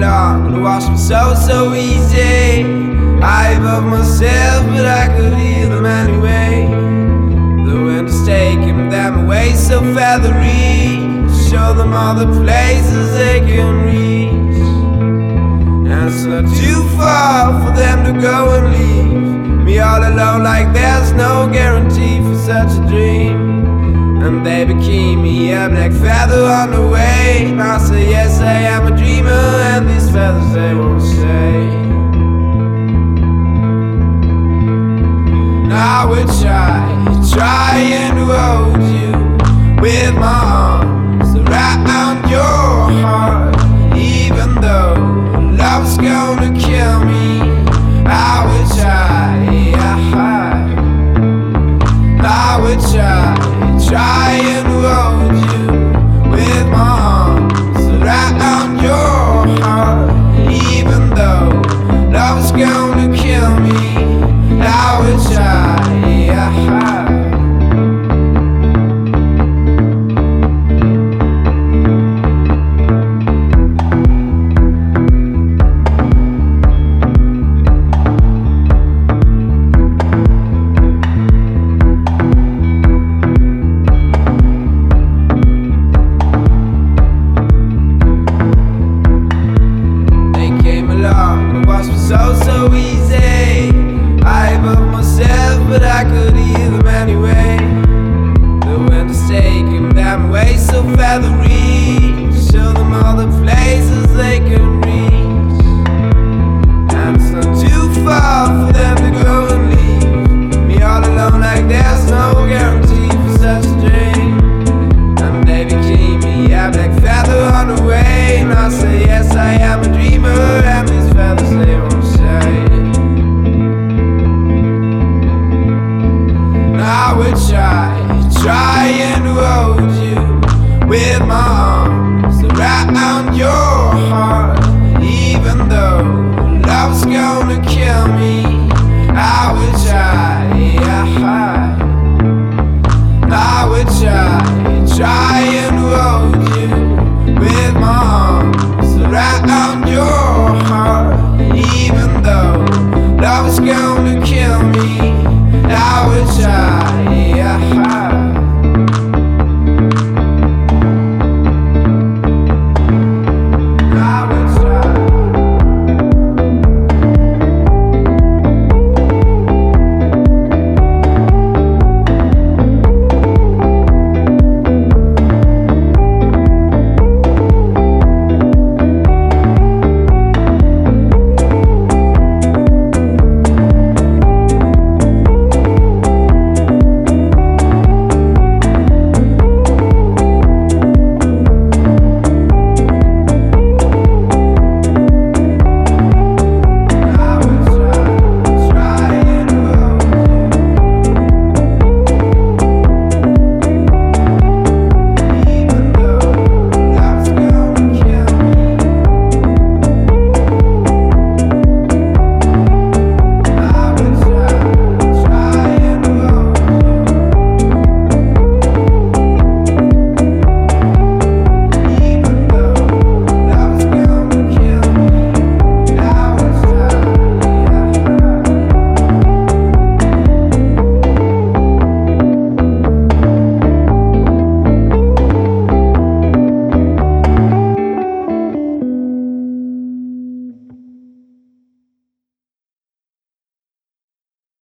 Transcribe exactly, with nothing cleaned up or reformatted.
along, gonna wash me so, so easy. I above myself, but I could hear them anyway. The wind is taking them away so feathery. Show them all the places they can reach. And it's not too far for them to go and leave me all alone, like there's no guarantee for such a dream. And they became me a black feather on the way. And I say yes, I am a dreamer, and these feathers they won't stay. Now I would try, trying to hold you with my arms around your heart. Even though love's gonna kill me, I would try, I would try, trying to hold you with my arms around your heart. Even though love's gonna kill me, I would try. So, so easy. I above myself, but I could hear them anyway. The wind is taking them away so feathery. Show them all the places they can reach. And it's not too far for them to go and leave me all alone, like there's no guarantee for such a dream. And they became me a black feather on the way. And I say yes, I am a dreamer, and these feathers they won't stay. I would try, trying to hold you with my arms around your heart. Even though love's gonna kill me, I would try, I would try, try